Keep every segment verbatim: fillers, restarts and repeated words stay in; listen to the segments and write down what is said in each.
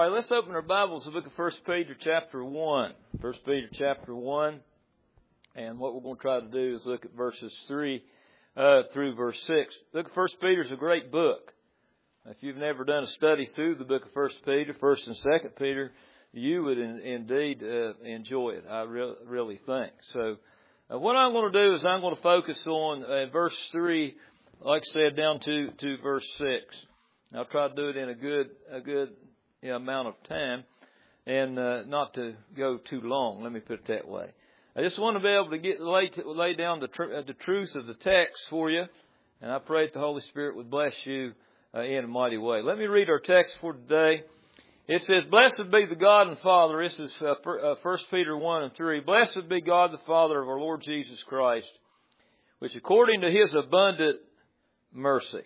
right, let's open our Bibles to the book of First Peter chapter one. First Peter chapter one. And what we're going to try to do is look at verses three uh, through verse six. Look, First Peter is a great book. If you've never done a study through the book of First Peter, First and Second Peter, you would in, indeed uh, enjoy it. I re- really think. So, uh, what I'm going to do is I'm going to focus on uh, verse three, like I said, down to, to verse six. I'll try to do it in a good a good you know, amount of time, and uh, not to go too long. Let me put it that way. I just want to be able to get lay, to, lay down the, tr- uh, the truth of the text for you, and I pray that the Holy Spirit would bless you uh, in a mighty way. Let me read our text for today. It says, "Blessed be the God and Father." This is uh, First Peter one and three. "Blessed be God the Father of our Lord Jesus Christ, which according to His abundant mercy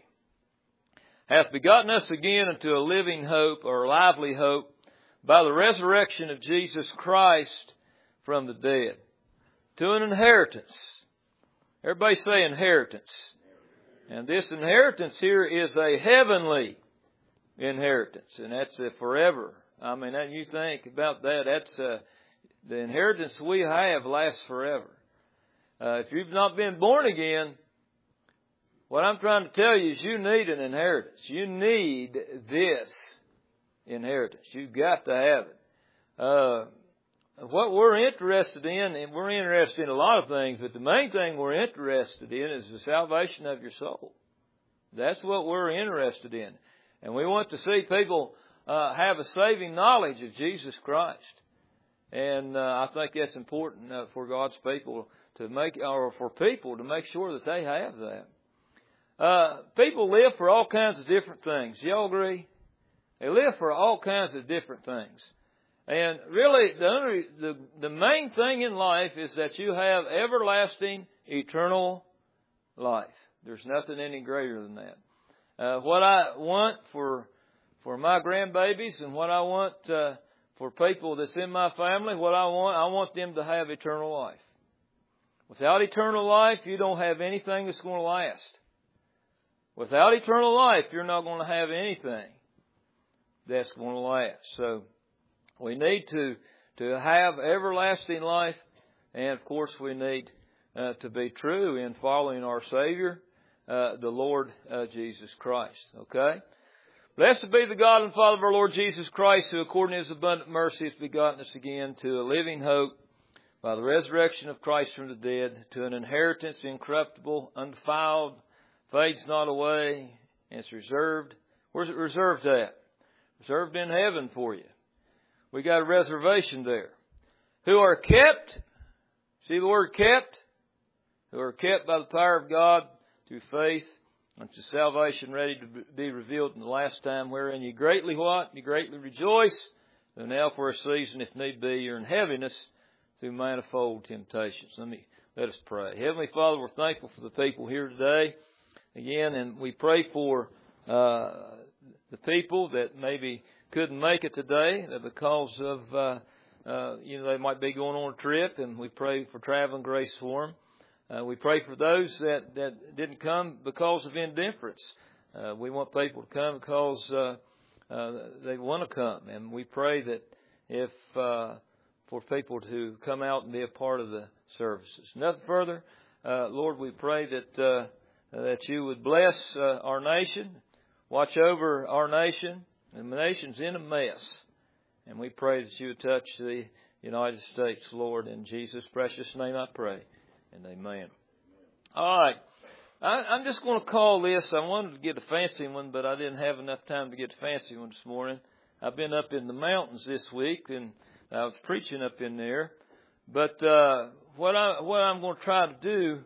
hath begotten us again unto a living hope," or lively hope, "by the resurrection of Jesus Christ from the dead, to an inheritance." Everybody say inheritance. And this inheritance here is a heavenly inheritance, and that's a forever. I mean, you think about that. That's uh, the inheritance we have lasts forever. Uh, if you've not been born again, what I'm trying to tell you is you need an inheritance. You need this inheritance. You've got to have it. Uh, what we're interested in, and we're interested in a lot of things, but the main thing we're interested in is the salvation of your soul. That's what we're interested in. And we want to see people uh, have a saving knowledge of Jesus Christ. And uh, I think that's important uh, for God's people to make, or for people to make sure that they have that. Uh, people live for all kinds of different things. Y'all agree? They live for all kinds of different things. And really, the, only, the, the main thing in life is that you have everlasting, eternal life. There's nothing any greater than that. Uh, what I want for, for my grandbabies and what I want, uh, for people that's in my family, what I want, I want them to have eternal life. Without eternal life, you don't have anything that's going to last. Without eternal life, you're not going to have anything that's going to last. So we need to, to have everlasting life. And, of course, we need uh, to be true in following our Savior, uh, the Lord uh, Jesus Christ. Okay? "Blessed be the God and Father of our Lord Jesus Christ, who according to His abundant mercy has begotten us again to a living hope by the resurrection of Christ from the dead, to an inheritance incorruptible, undefiled, fades not away, and it's reserved." Where's it reserved at? Reserved in heaven for you. We got a reservation there. "Who are kept," see the word kept? "Who are kept by the power of God through faith unto salvation, ready to be revealed in the last time, wherein you greatly what? You greatly rejoice, though now for a season, if need be, you're in heaviness through manifold temptations." Let me, let us pray. Heavenly Father, we're thankful for the people here today. Again, and we pray for uh, the people that maybe couldn't make it today because of, uh, uh, you know, they might be going on a trip, and we pray for traveling grace for them. Uh, we pray for those that, that didn't come because of indifference. Uh, we want people to come because uh, uh, they want to come, and we pray that if uh, for people to come out and be a part of the services. Nothing further. Uh, Lord, we pray that uh, that you would bless uh, our nation, watch over our nation, and the nation's in a mess. And we pray that you would touch the United States, Lord, in Jesus' precious name I pray, and amen. All right, I, I'm just going to call this, I wanted to get a fancy one, but I didn't have enough time to get a fancy one this morning. I've been up in the mountains this week, and I was preaching up in there. But uh, what, I, what I'm going to try to do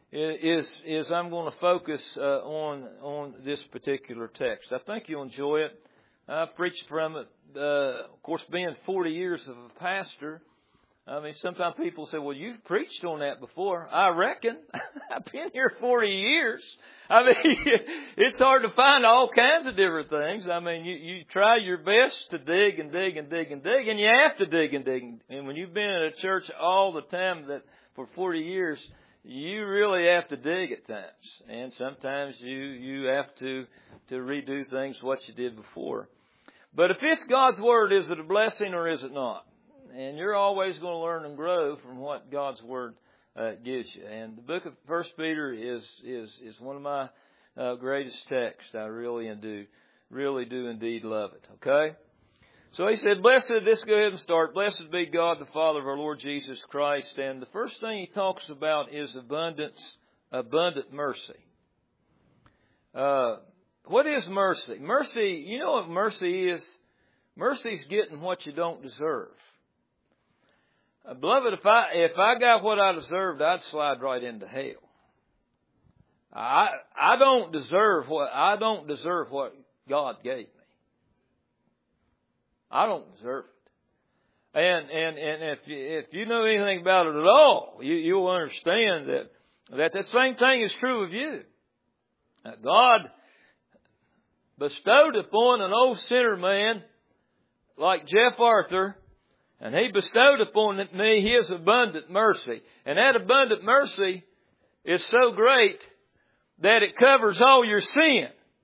is is I'm going to focus uh, on on this particular text. I think you'll enjoy it. I've preached from it, uh, of course, being forty years of a pastor. I mean, sometimes people say, well, you've preached on that before. I reckon. I've been here forty years. I mean, it's hard to find all kinds of different things. I mean, you, you try your best to dig and dig and dig and dig, and you have to dig and dig. And when you've been in a church all the time that for forty years, you really have to dig at times. And sometimes you, you have to, to redo things what you did before. But if it's God's Word, is it a blessing or is it not? And you're always going to learn and grow from what God's Word uh, gives you. And the book of First Peter is is is one of my uh, greatest texts. I really do, really do indeed love it. Okay? So he said, blessed, let's go ahead and start. Blessed be God, the Father of our Lord Jesus Christ. And the first thing he talks about is abundance, abundant mercy. Uh, what is mercy? Mercy, you know what mercy is? Mercy is getting what you don't deserve. Uh, beloved, if I if I got what I deserved, I'd slide right into hell. I I don't deserve what I don't deserve what God gave me. I don't deserve it. And and and if you, if you know anything about it at all, you you'll understand that that the same thing is true of you. Uh, God bestowed upon an old sinner man like Jeff Arthur, and He bestowed upon me His abundant mercy. And that abundant mercy is so great that it covers all your sin.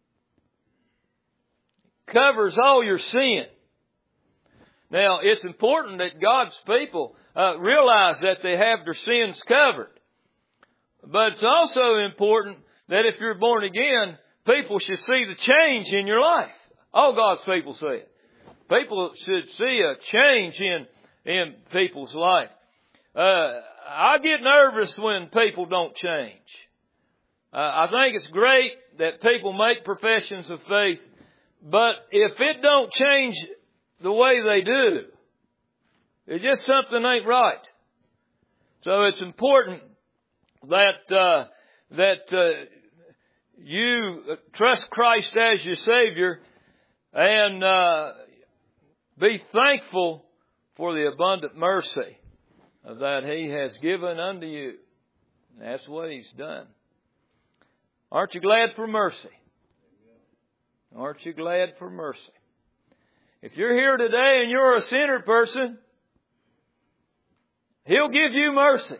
Covers all your sin. Now, it's important that God's people uh, realize that they have their sins covered. But it's also important that if you're born again, people should see the change in your life. All God's people see it. People should see a change in, in people's life. Uh, I get nervous when people don't change. Uh, I think it's great that people make professions of faith, but if it don't change the way they do, it's just something ain't right. So it's important that uh, that uh, you trust Christ as your Savior and uh, be thankful for the abundant mercy that He has given unto you. That's what He's done. Aren't you glad for mercy? Aren't you glad for mercy? If you're here today and you're a sinner person, He'll give you mercy.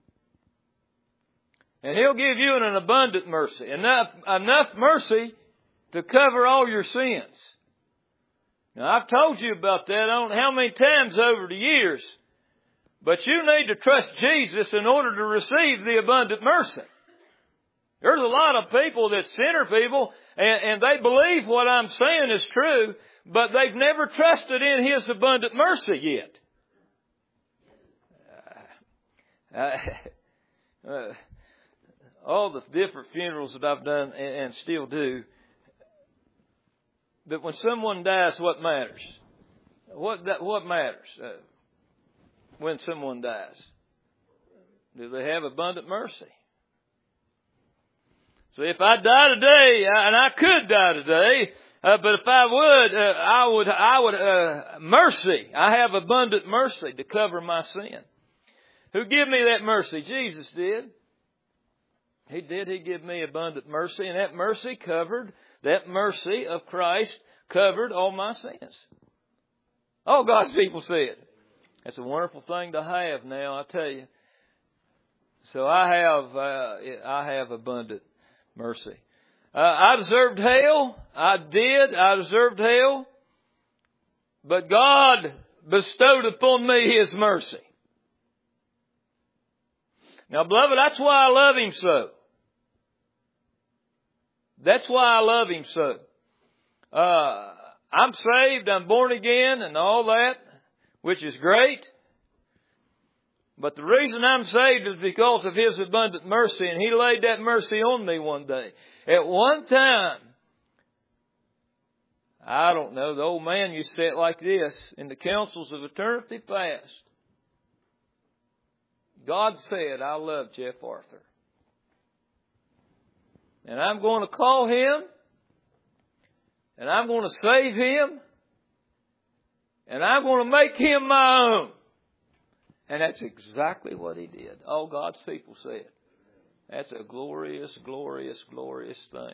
And He'll give you an abundant mercy. Enough, enough mercy to cover all your sins. Now, I've told you about that I don't know how many times over the years. But you need to trust Jesus in order to receive the abundant mercy. There's a lot of people that's sinner people, and, and they believe what I'm saying is true, but they've never trusted in His abundant mercy yet. Uh, uh, all the different funerals that I've done and, and still do, that when someone dies, what matters? What what matters uh, when someone dies? Do they have abundant mercy? So if I die today, and I could die today, uh, but if I would, uh, I would, I would, uh, mercy. I have abundant mercy to cover my sin. Who gave me that mercy? Jesus did. He did. He gave me abundant mercy, and that mercy covered, that mercy of Christ covered all my sins. All God's people see it. That's a wonderful thing to have now, I tell you. So I have, uh, I have abundant mercy. Uh, I deserved hell. I did. I deserved hell. But God bestowed upon me His mercy. Now, beloved, that's why I love Him so. That's why I love Him so. Uh, I'm saved, I'm born again and all that, which is great. But the reason I'm saved is because of His abundant mercy, and He laid that mercy on me one day. At one time, I don't know, the old man used to say it like this, in the councils of eternity past, God said, I love Jeff Arthur. And I'm going to call him, and I'm going to save him, and I'm going to make him my own. And that's exactly what He did. All God's people said. That's a glorious, glorious, glorious thing.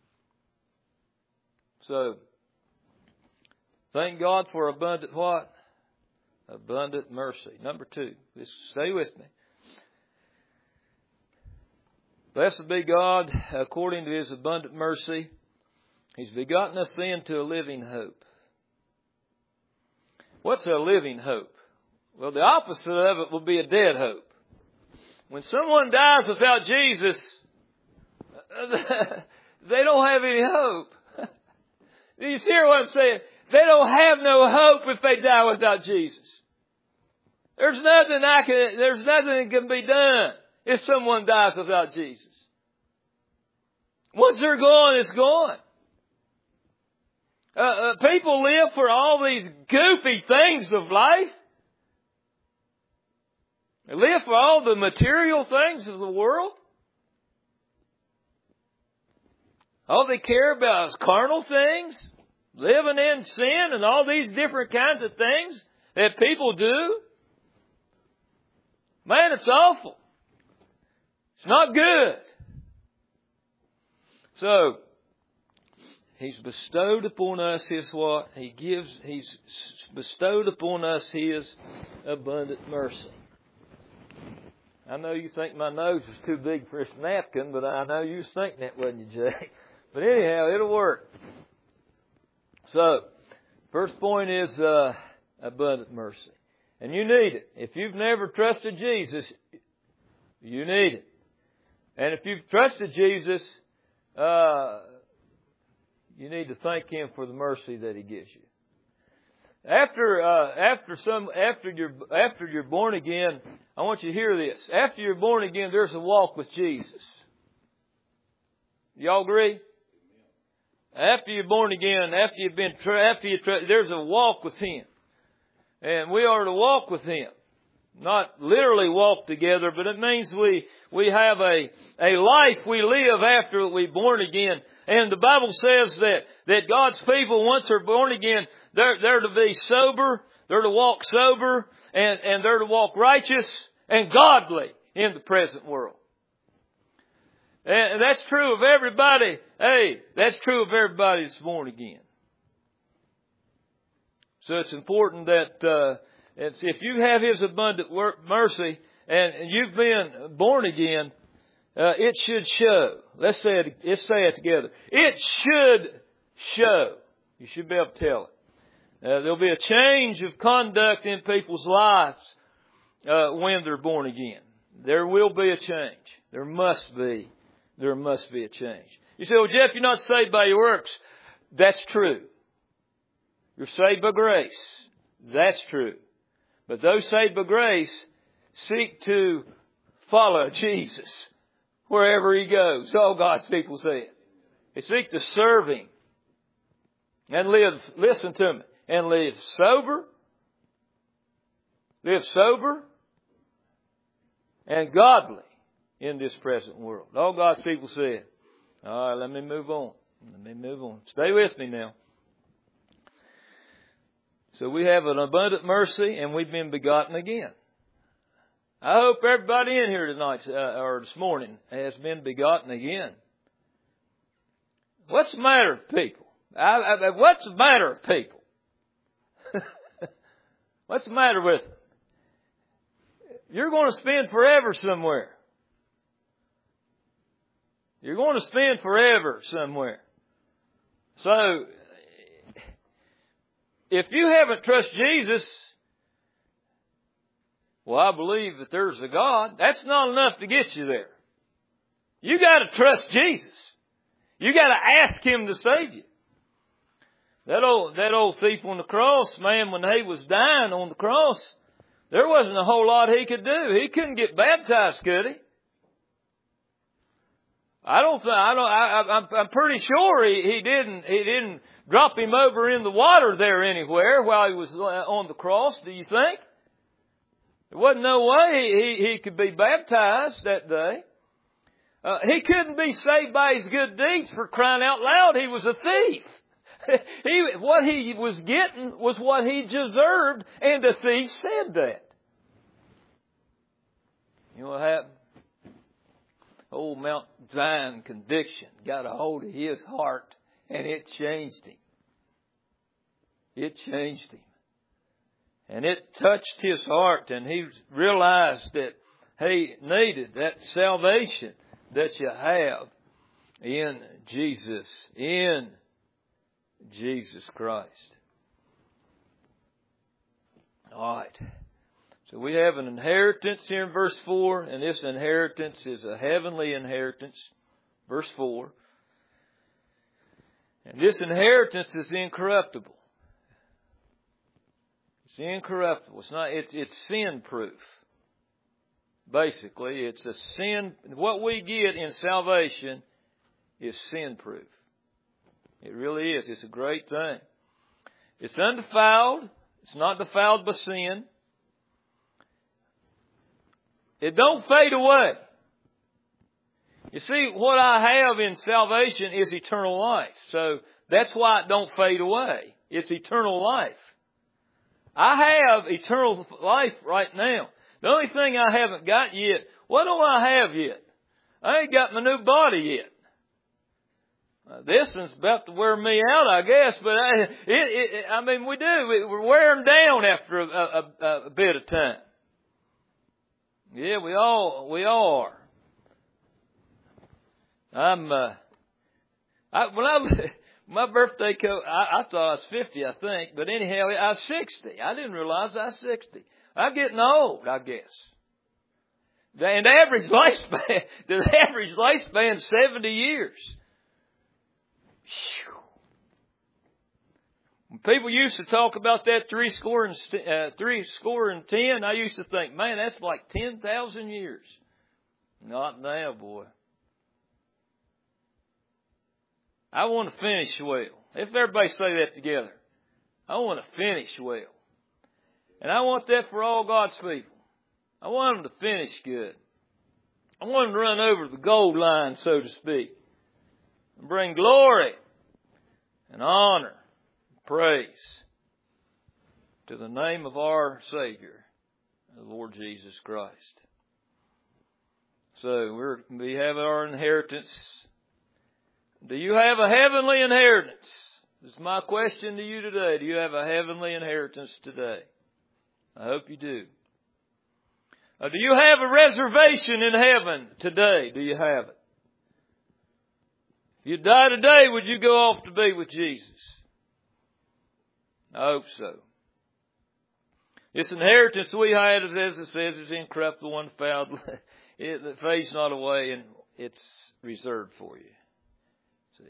So, thank God for abundant what? Abundant mercy. Number two. Just stay with me. Blessed be God, according to His abundant mercy, He's begotten us into a living hope. What's a living hope? Well, the opposite of it will be a dead hope. When someone dies without Jesus, they don't have any hope. Do you hear what I'm saying? They don't have no hope if they die without Jesus. There's nothing I can, there's nothing that can be done if someone dies without Jesus. Once they're gone, it's gone. Uh, uh, people live for all these goofy things of life. They live for all the material things of the world. All they care about is carnal things, living in sin, and all these different kinds of things that people do. Man, it's awful. It's not good. So, He's bestowed upon us His what? He gives, He's bestowed upon us His abundant mercy. I know you think my nose is too big for this napkin, but I know you was thinking that, wasn't you, Jay? But anyhow, it'll work. So, first point is uh, abundant mercy. And you need it. If you've never trusted Jesus, you need it. And if you've trusted Jesus, uh, you need to thank Him for the mercy that He gives you. After uh, after some after you're after you're born again, I want you to hear this. After you're born again, there's a walk with Jesus. Y'all agree? After you're born again, after you've been after you there's a walk with Him. And we are to walk with Him. Not literally walk together, but it means we, we have a, a life we live after we're born again. And the Bible says that, that God's people, once they're born again, they're, they're to be sober, they're to walk sober, and, and they're to walk righteous and godly in the present world. And that's true of everybody. Hey, that's true of everybody that's born again. So it's important that uh, it's, if you have His abundant work, mercy and you've been born again, uh, it should show. Let's say it. Let's say it together. It should show. You should be able to tell it. Uh, there'll be a change of conduct in people's lives uh, when they're born again. There will be a change. There must be. There must be a change. You say, "Well, Jeff, you're not saved by your works." That's true. You're saved by grace. That's true. But those saved by grace seek to follow Jesus wherever He goes. All God's people say it. They seek to serve Him and live, listen to me, and live sober, live sober and godly in this present world. All God's people say it. All right, let me move on. Let me move on. Stay with me now. So we have an abundant mercy, and we've been begotten again. I hope everybody in here tonight, uh, or this morning, has been begotten again. What's the matter with people? I, I, what's the matter with people? What's the matter with them? You're going to spend forever somewhere. You're going to spend forever somewhere. So, if you haven't trusted Jesus, well, I believe that there's a God. That's not enough to get you there. You got to trust Jesus. You got to ask Him to save you. That old that old thief on the cross, man, when he was dying on the cross, there wasn't a whole lot he could do. He couldn't get baptized, could he? I don't think. I don't. I, I'm, I'm pretty sure he, he didn't. He didn't drop him over in the water there anywhere while he was on the cross. Do you think? There wasn't no way he, he, he could be baptized that day. Uh, he couldn't be saved by his good deeds, for crying out loud. He was a thief. he, what he was getting was what he deserved, and the thief said that. You know what happened? Old Mount Zion conviction got a hold of his heart, and it changed him. It changed him. And it touched his heart, and he realized that he needed that salvation that you have in Jesus, in Jesus Christ. All right. So we have an inheritance here in verse four, and this inheritance is a heavenly inheritance. Verse four. And this inheritance is incorruptible. It's incorruptible. It's not, it's, it's sin proof. Basically, it's a sin. What we get in salvation is sin proof. It really is. It's a great thing. It's undefiled. It's not defiled by sin. It don't fade away. You see, what I have in salvation is eternal life. So that's why it don't fade away. It's eternal life. I have eternal life right now. The only thing I haven't got yet, what do I have yet? I ain't got my new body yet. Uh, this one's about to wear me out, I guess, but I, it, it, I mean, we do. We're wearing down after a, a, a bit of time. Yeah, we all, we all are. I'm, uh, I, when I, my birthday, co- I, I thought I was fifty, I think, but anyhow, I was sixty. I didn't realize I was sixty. I'm getting old, I guess. And the average lifespan, the average lifespan is seventy years. Whew. When people used to talk about that three score and uh, three score and ten, I used to think, man, that's like ten thousand years. Not now, boy. I want to finish well. If everybody say that together, I want to finish well. And I want that for all God's people. I want them to finish good. I want them to run over the goal line, so to speak, and bring glory and honor and praise to the name of our Savior, the Lord Jesus Christ. So we're, we have our inheritance. Do you have a heavenly inheritance? This is my question to you today. Do you have a heavenly inheritance today? I hope you do. Uh, do you have a reservation in heaven today? Do you have it? If you die today, would you go off to be with Jesus? I hope so. This inheritance we have, as it says, is incorruptible, undefiled. It fades not away, and it's reserved for you. See,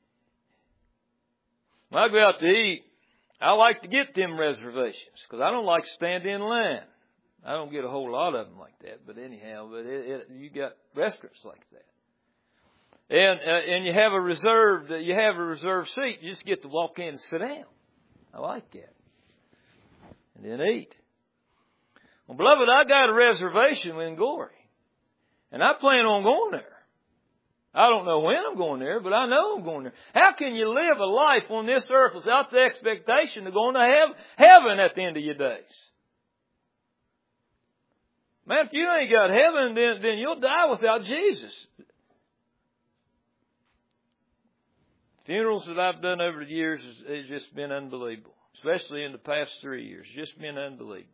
when I go out to eat, I like to get them reservations because I don't like standing in line. I don't get a whole lot of them like that, but anyhow, but it, it, you got restaurants like that, and uh, and you have a reserved you have a reserved seat. You just get to walk in and sit down. I like that, and then eat. Well, beloved, I got a reservation in glory, and I plan on going there. I don't know when I'm going there, but I know I'm going there. How can you live a life on this earth without the expectation of going to have heaven at the end of your days? Man, if you ain't got heaven, then, then you'll die without Jesus. Funerals that I've done over the years has, has just been unbelievable, especially in the past three years. It's just been unbelievable.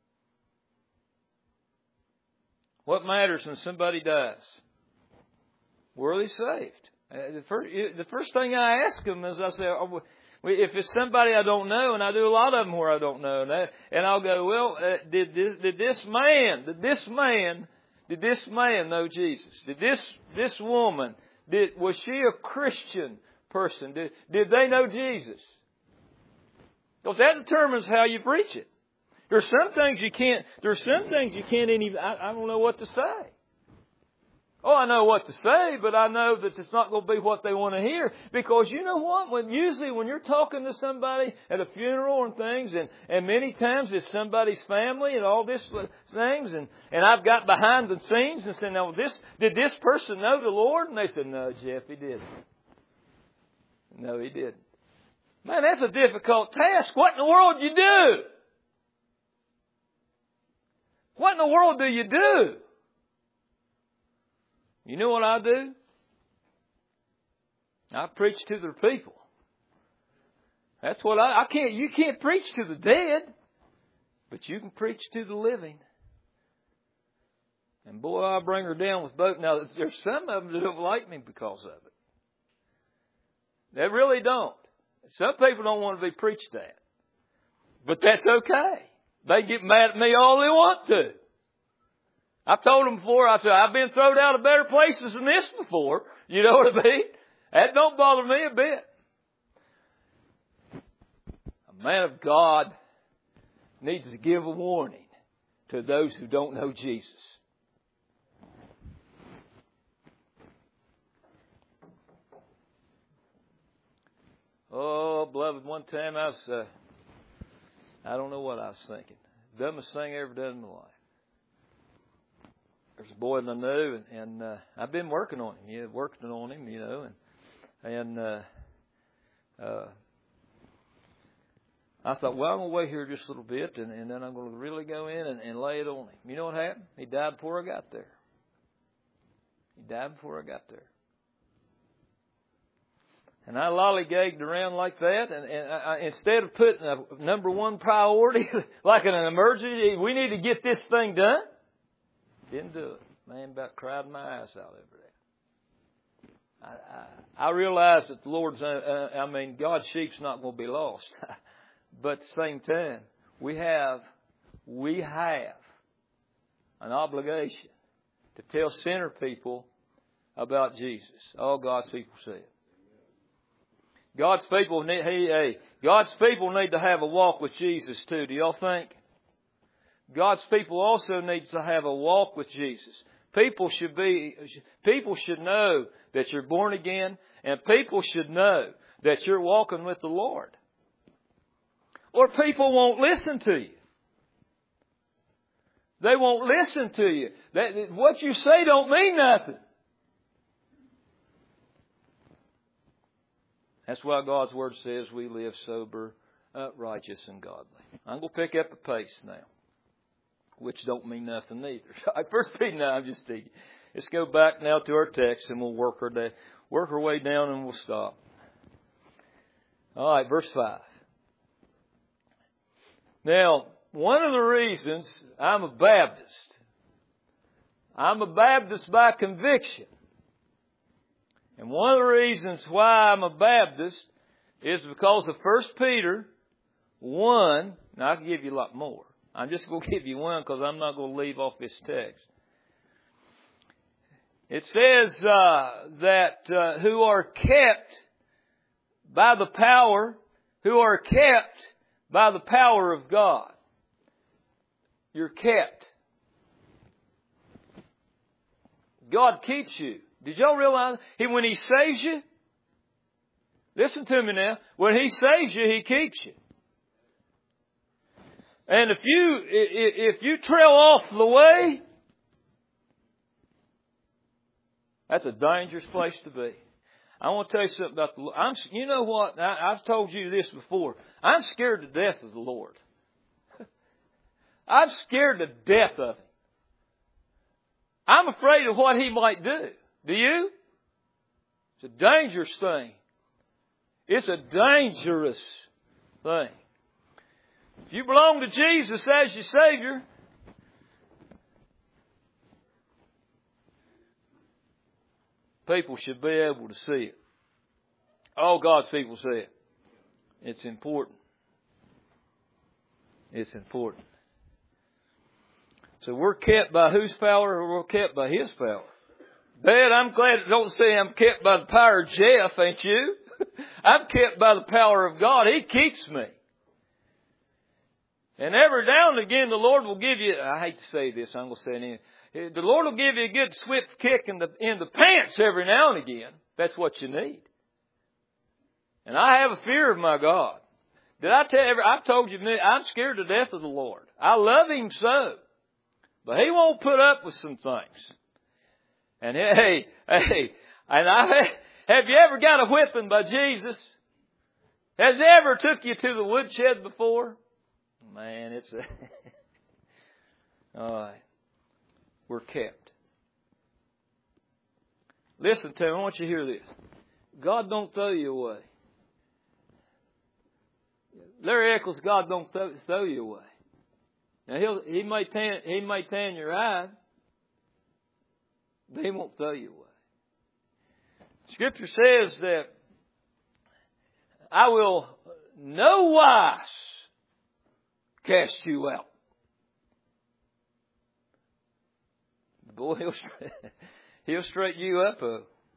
What matters when somebody dies? Were they saved? Uh, the, first, the first thing I ask them is I say, oh, if it's somebody I don't know, and I do a lot of them where I don't know, and, I, and I'll go, well, uh, did this did this man, did this man, did this man know Jesus? Did this this woman, did was she a Christian person? Did did they know Jesus? Because that determines how you preach it. There's some things you can't. There's some things you can't even. I, I don't know what to say. Oh, I know what to say, but I know that it's not going to be what they want to hear. Because you know what? When usually when you're talking to somebody at a funeral and things, and, and many times it's somebody's family and all these things, and, and I've got behind the scenes and said, now, this, did this person know the Lord? And they said, no, Jeff, he didn't. No, he didn't. Man, that's a difficult task. What in the world do you do? What in the world do you do? You know what I do? I preach to the people. That's what I, I can't, you can't preach to the dead, but you can preach to the living. And boy, I bring her down with both. Now, there's some of them that don't like me because of it. They really don't. Some people don't want to be preached at. But that's okay. They can get mad at me all they want to. I've told them before, I said, I've been thrown out of better places than this before. You know what I mean? That don't bother me a bit. A man of God needs to give a warning to those who don't know Jesus. Oh, beloved, one time I was, uh, I don't know what I was thinking. Dumbest thing I ever done in my life. There's a boy that I knew, and, and uh, I've been working on him. Yeah, working on him, you know, and and uh, uh, I thought, well, I'm going to wait here just a little bit, and, and then I'm going to really go in and, and lay it on him. You know what happened? He died before I got there. He died before I got there. And I lollygagged around like that, and, and I, instead of putting a number one priority, like in an emergency, we need to get this thing done, didn't do it. Man about cried my eyes out over that. I, I, I realized that the Lord's, uh, uh, I mean, God's sheep's not going to be lost. But at the same time, we have, we have an obligation to tell sinner people about Jesus. All God's people say it. God's people need, hey, hey, God's people need to have a walk with Jesus too. Do y'all think? God's people also need to have a walk with Jesus. People should be, people should know that you're born again, and people should know that you're walking with the Lord. Or people won't listen to you. They won't listen to you. That, what you say don't mean nothing. That's why God's Word says we live sober, uh, righteous, and godly. I'm going to pick up the pace now, which don't mean nothing either. First Peter, no, I'm just teasing. Let's go back now to our text, and we'll work our day, work our way down, and we'll stop. All right, verse five. Now, one of the reasons I'm a Baptist, I'm a Baptist by conviction. And one of the reasons why I'm a Baptist is because of First Peter one. Now, I can give you a lot more. I'm just going to give you one because I'm not going to leave off this text. It says uh, that uh, who are kept by the power, who are kept by the power of God. You're kept. God keeps you. Did y'all realize he, when He saves you? Listen to me now. When He saves you, He keeps you. And if you if you trail off the way, that's a dangerous place to be. I want to tell you something about the Lord. I'm, you know what? I, I've told you this before. I'm scared to death of the Lord. I'm scared to death of Him. I'm afraid of what He might do. Do you? It's a dangerous thing. It's a dangerous thing. If you belong to Jesus as your Savior, people should be able to see it. All God's people see it. It's important. It's important. So we're kept by whose power, or we're kept by His power? Dad, I'm glad it don't say I'm kept by the power of Jeff, ain't you? I'm kept by the power of God. He keeps me. And every now and again the Lord will give you, I hate to say this, I'm going to say it anyway. The Lord will give you a good swift kick in the, in the pants every now and again. That's what you need. And I have a fear of my God. Did I tell you, I've told you, I'm scared to death of the Lord. I love Him so. But He won't put up with some things. And hey, hey, and I, have you ever got a whipping by Jesus? Has He ever took you to the woodshed before? Man, it's a... All right. We're kept. Listen to me, I want you to hear this. God don't throw you away. Larry Eccles, God don't throw, throw you away. Now, he'll, he may tan, he may tan your eye, but He won't throw you away. Scripture says that I will no wise cast you out. Boy, he'll, he'll straighten you up. Uh.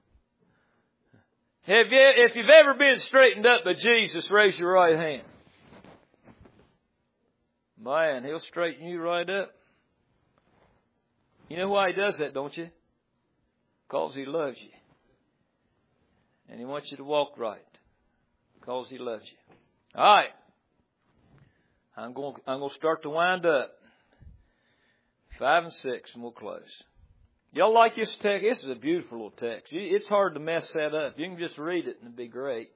Have you, if you've ever been straightened up by Jesus, raise your right hand. Man, he'll straighten you right up. You know why he does that, don't you? Because he loves you. And he wants you to walk right. Because he loves you. All right. I'm going, I'm going to start to wind up. Five and six, and we'll close. Y'all like this text? This is a beautiful little text. It's hard to mess that up. You can just read it and it'd be great.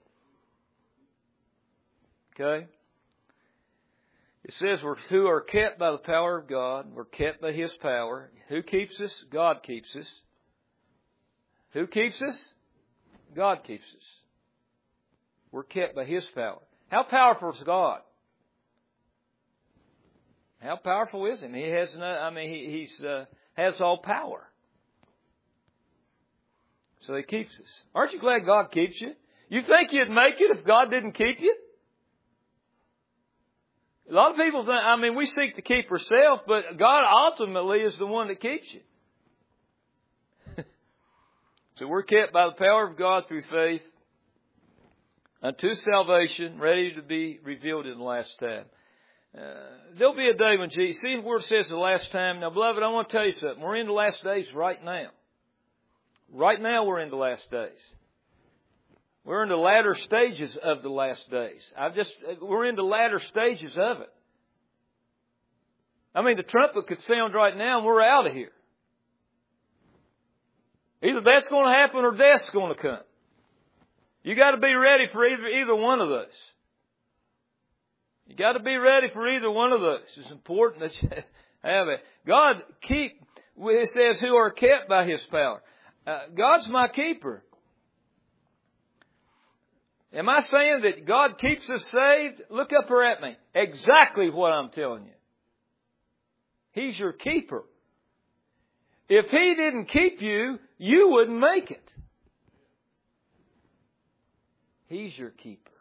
Okay? It says we're who are kept by the power of God. We're kept by His power. Who keeps us? God keeps us. Who keeps us? God keeps us. We're kept by His power. How powerful is God? How powerful is Him? He has no, I mean, He he's, uh, has all power. So He keeps us. Aren't you glad God keeps you? You think you'd make it if God didn't keep you? A lot of people think, I mean, we seek to keep ourselves, but God ultimately is the one that keeps you. So we're kept by the power of God through faith unto salvation, ready to be revealed in the last time. Uh, there'll be a day when Jesus, see where it says the last time. Now, beloved, I want to tell you something. We're in the last days right now. Right now we're in the last days. We're in the latter stages of the last days. I've just, we're in the latter stages of it. I mean, the trumpet could sound right now and we're out of here. Either that's going to happen or death's going to come. You got to be ready for either, either one of those. You got to be ready for either one of those. It's important that you have it. God keep, it says, who are kept by His power. Uh, God's my keeper. Am I saying that God keeps us saved? Look up here at me. Exactly what I'm telling you. He's your keeper. If He didn't keep you, you wouldn't make it. He's your keeper.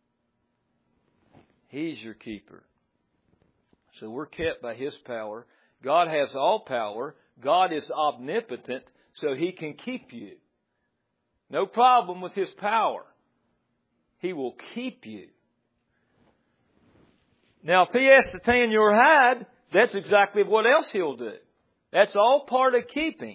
He's your keeper. So we're kept by His power. God has all power. God is omnipotent, so He can keep you. No problem with His power. He will keep you. Now, if He has to tan your hide, that's exactly what else He'll do. That's all part of keeping.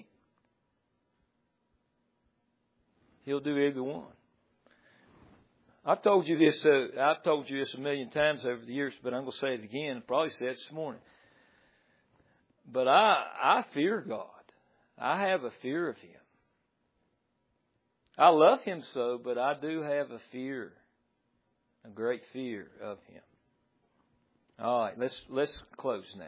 He'll do either one. I've told you this. Uh, I've told you this a million times over the years, but I'm going to say it again. Probably said it this morning. But I, I fear God. I have a fear of Him. I love Him so, but I do have a fear, a great fear of Him. All right, let's let's close now.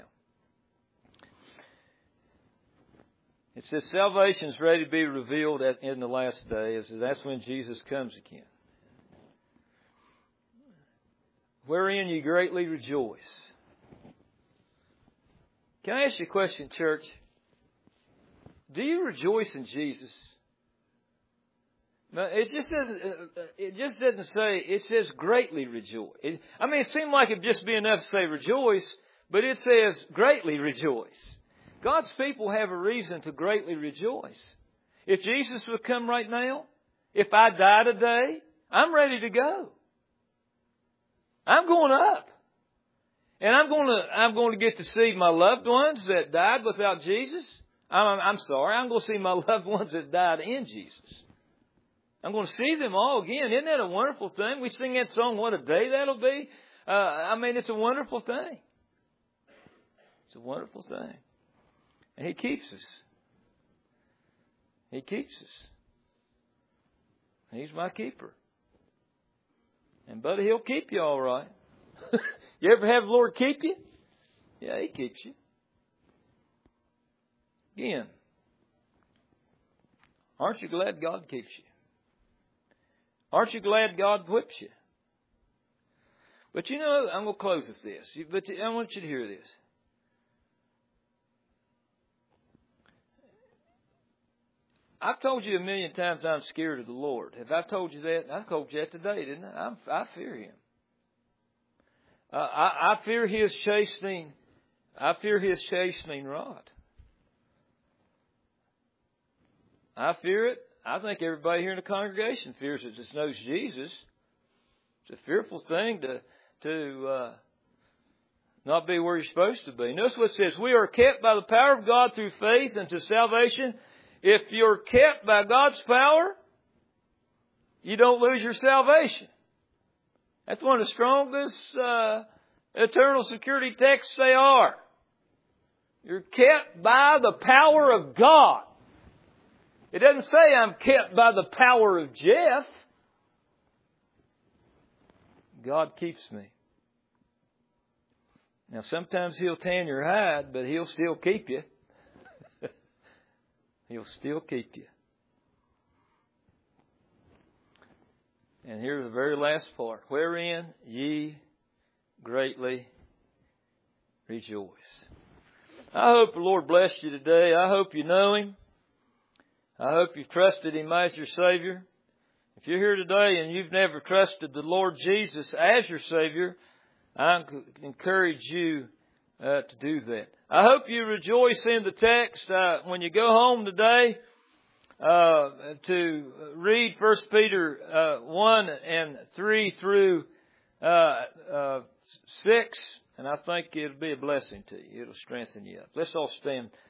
It says salvation is ready to be revealed at, in the last days. That's when Jesus comes again. Wherein you greatly rejoice. Can I ask you a question, church? Do you rejoice in Jesus? No, it just doesn't. It just doesn't say. It says greatly rejoice. It, I mean, it seemed like it'd just be enough to say rejoice, but it says greatly rejoice. God's people have a reason to greatly rejoice. If Jesus would come right now, if I die today, I'm ready to go. I'm going up, and I'm going to. I'm going to get to see my loved ones that died without Jesus. I'm, I'm sorry. I'm going to see my loved ones that died in Jesus. I'm going to see them all again. Isn't that a wonderful thing? We sing that song, what a day that'll be. Uh, I mean, it's a wonderful thing. It's a wonderful thing. And He keeps us. He keeps us. He's my keeper. And buddy, He'll keep you all right. You ever have the Lord keep you? Yeah, He keeps you. Again, aren't you glad God keeps you? Aren't you glad God whips you? But you know, I'm going to close with this. But I want you to hear this. I've told you a million times I'm scared of the Lord. Have I told you that? I told you that today, didn't I? I'm, I fear Him. Uh, I, I fear His chastening. I fear His chastening rod. I fear it. I think everybody here in the congregation fears it, just knows Jesus. It's a fearful thing to to uh, not be where you're supposed to be. Notice what it says. We are kept by the power of God through faith unto salvation. If you're kept by God's power, you don't lose your salvation. That's one of the strongest uh, eternal security texts they are. You're kept by the power of God. It doesn't say I'm kept by the power of Jeff. God keeps me. Now sometimes He'll tan your hide, but He'll still keep you. He'll still keep you. And here's the very last part. Wherein ye greatly rejoice. I hope the Lord blessed you today. I hope you know Him. I hope you've trusted Him as your Savior. If you're here today and you've never trusted the Lord Jesus as your Savior, I encourage you uh, to do that. I hope you rejoice in the text uh, when you go home today uh, to read First Peter uh, one and three through uh, uh, six, and I think it'll be a blessing to you. It'll strengthen you up. Let's all stand.